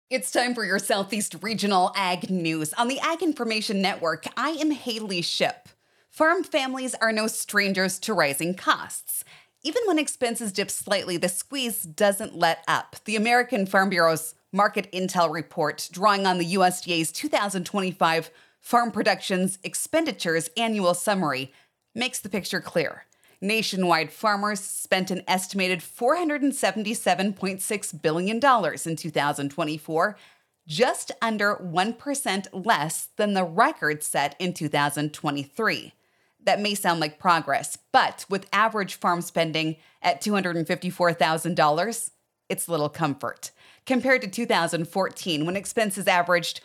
It's time for your Southeast Regional Ag News. On the Ag Information Network, I am Haley Ship. Farm families are no strangers to rising costs. Even when expenses dip slightly, the squeeze doesn't let up. The American Farm Bureau's Market Intel report, drawing on the USDA's 2025 Farm Productions Expenditures Annual Summary, makes the picture clear. Nationwide, farmers spent an estimated $477.6 billion in 2024, just under 1% less than the record set in 2023. That may sound like progress, but with average farm spending at $254,000, it's little comfort. Compared to 2014, when expenses averaged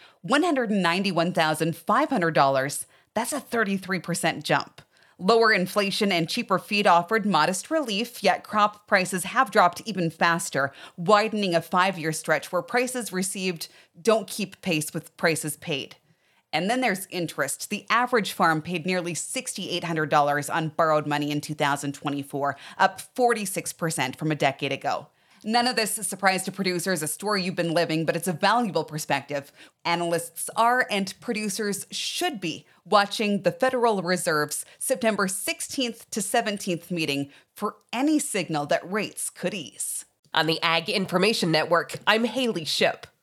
$191,500, that's a 33% jump. Lower inflation and cheaper feed offered modest relief, yet crop prices have dropped even faster, widening a 5-year stretch where prices received don't keep pace with prices paid. And then there's interest. The average farm paid nearly $6,800 on borrowed money in 2024, up 46% from a decade ago. None of this is a surprise to producers, a story you've been living, but it's a valuable perspective. Analysts are, and producers should be, watching the Federal Reserve's September 16th to 17th meeting for any signal that rates could ease. On the Ag Information Network, I'm Haley Ship.